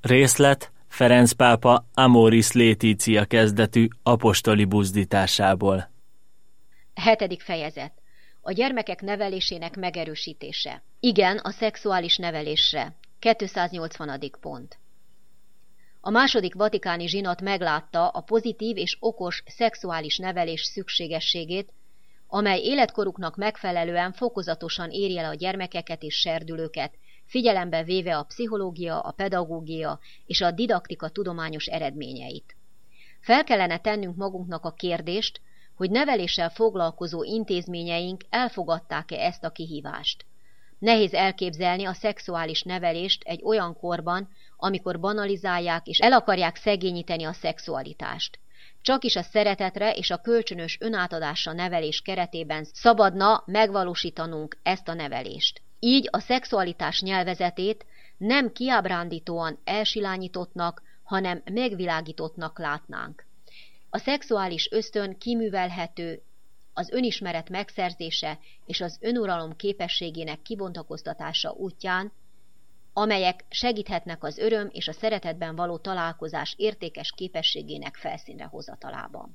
Részlet Ferenc pápa Amoris Laetitia kezdetű apostoli buzdításából. 7. fejezet. A gyermekek nevelésének megerősítése. Igen, a szexuális nevelésre. 280. pont. A második vatikáni zsinat meglátta a pozitív és okos szexuális nevelés szükségességét, amely életkoruknak megfelelően fokozatosan éri el a gyermekeket és serdülőket, figyelembe véve a pszichológia, a pedagógia és a didaktika tudományos eredményeit. Fel kellene tennünk magunknak a kérdést, hogy neveléssel foglalkozó intézményeink elfogadták-e ezt a kihívást. Nehéz elképzelni a szexuális nevelést egy olyan korban, amikor banalizálják és el akarják szegényíteni a szexualitást. Csakis a szeretetre és a kölcsönös önátadásra nevelés keretében szabadna megvalósítanunk ezt a nevelést. Így a szexualitás nyelvezetét nem kiábrándítóan elsilányítottnak, hanem megvilágítottnak látnánk. A szexuális ösztön kiművelhető, az önismeret megszerzése és az önuralom képességének kibontakoztatása útján, amelyek segíthetnek az öröm és a szeretetben való találkozás értékes képességének felszínre hozatalában.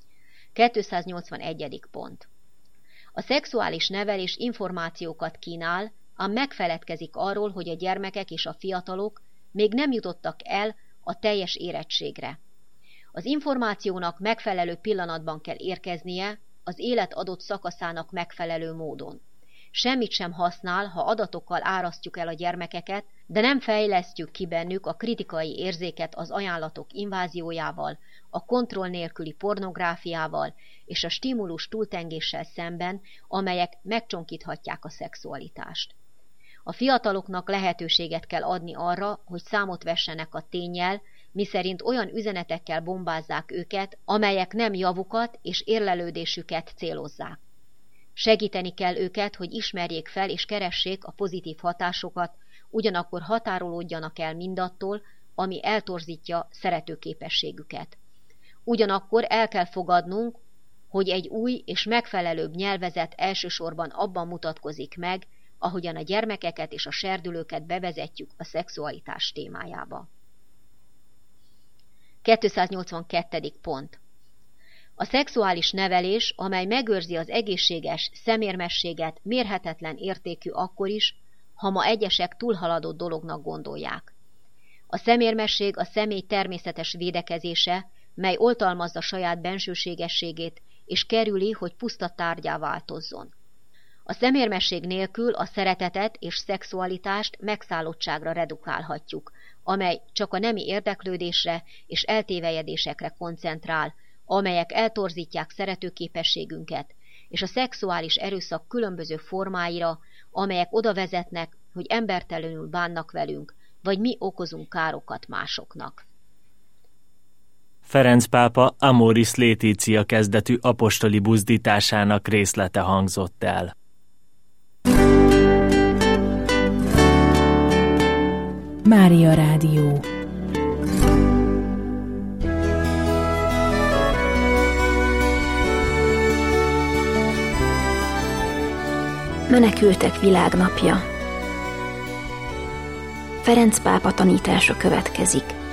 281. pont. A szexuális nevelés információkat kínál, ám megfeledkezik arról, hogy a gyermekek és a fiatalok még nem jutottak el a teljes érettségre. Az információnak megfelelő pillanatban kell érkeznie, az élet adott szakaszának megfelelő módon. Semmit sem használ, ha adatokkal árasztjuk el a gyermekeket, de nem fejlesztjük ki bennük a kritikai érzéket az ajánlatok inváziójával, a kontroll nélküli pornográfiával és a stimulus túltengéssel szemben, amelyek megcsonkíthatják a szexualitást. A fiataloknak lehetőséget kell adni arra, hogy számot vessenek a ténnyel, miszerint olyan üzenetekkel bombázzák őket, amelyek nem javukat és érlelődésüket célozzák. Segíteni kell őket, hogy ismerjék fel és keressék a pozitív hatásokat, ugyanakkor határolódjanak el mindattól, ami eltorzítja szeretőképességüket. Ugyanakkor el kell fogadnunk, hogy egy új és megfelelőbb nyelvezet elsősorban abban mutatkozik meg, ahogyan a gyermekeket és a serdülőket bevezetjük a szexualitás témájába. 282. pont. A szexuális nevelés, amely megőrzi az egészséges szemérmességet, mérhetetlen értékű akkor is, ha ma egyesek túlhaladott dolognak gondolják. A szemérmesség a személy természetes védekezése, mely oltalmazza saját bensőségességét, és kerüli, hogy puszta tárgyá változzon. A szemérmesség nélkül a szeretetet és szexualitást megszállottságra redukálhatjuk, amely csak a nemi érdeklődésre és eltévejedésekre koncentrál, amelyek eltorzítják szeretőképességünket, és a szexuális erőszak különböző formáira, amelyek oda vezetnek, hogy embertelenül bánnak velünk, vagy mi okozunk károkat másoknak. Ferenc pápa Amoris Laetitia kezdetű apostoli buzdításának részlete hangzott el. Mária Rádió. Menekültek világnapja. Ferenc pápa tanítása következik.